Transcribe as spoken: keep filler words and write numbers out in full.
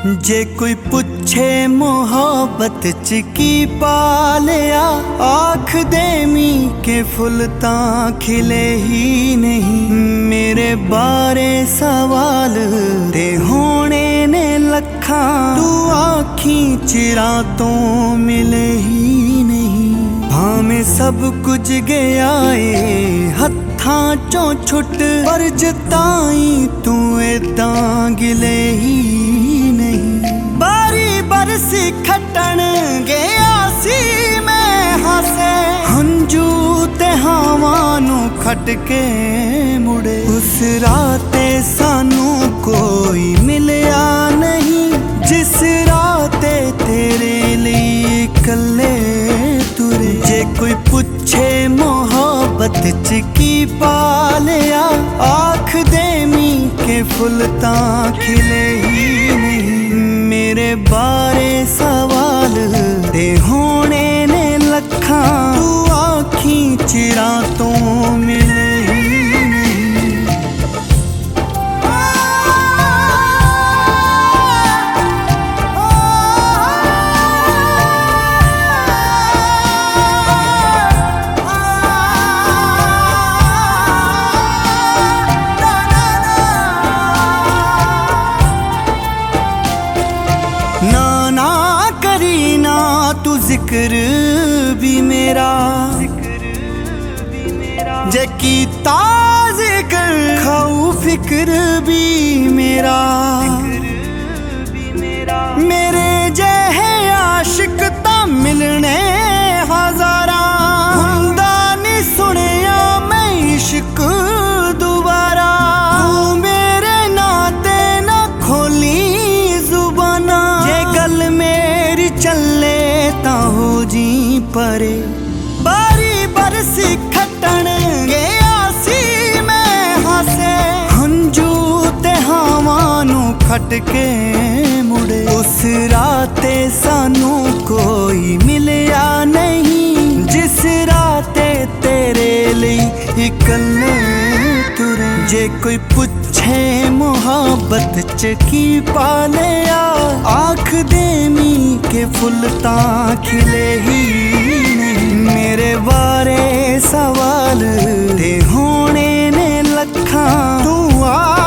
जे कोई पुछे मोहब्बत च की पा लिया, आख देमी के फुल तां खिले ही नहीं। मेरे बारे सवाल ते होने ने लखां, तू आखी चिरा तो मिले ही नहीं। भावें सब कुछ गया ए हत्थां चों छुट, पर जताई तू एदां गिले ही नहीं। बारी बरसी खटन गया सी मैं हासे, हंजू ते हवां नू खट के मुड़े। उस राते सानू कोई मिलिया नहीं, जिस राते तेरे लिए कल्ले तुरे। जे कोई पुछे मोहब्बत च की पा लिया, आख देमी के फुल तां खिले ही नहीं। मेरे बारे सवाल ते होने ने लखां, तू आखी चिरा तो मिले ही नहीं। ना ना करी ना तू जिक्र भी मेरा, जे कीता जिक्र खाऊ फिक्र भी मेरा। मेरे जहे आशिक ता मिलने हजारा, हुंदा नी सुनिया मैं इश्क दोबारा। तू मेरे नाते ना खोली जुबाना, जे गल मेरी चले ता हो जी परे। बारी बरसी खटन गया सी मैं हासे, हंजू ते हवां नू खट के मुड़े। उस राते सानू कोई मिलिया नहीं, जिस राते तेरे लिए इकल्ले तुरे। जे कोई पुछे मोहब्बत च की पा लिया, आख देमी के फुल तां खिले ही नहीं। मेरे बारे सवाल ते होने ने लखां, तू आ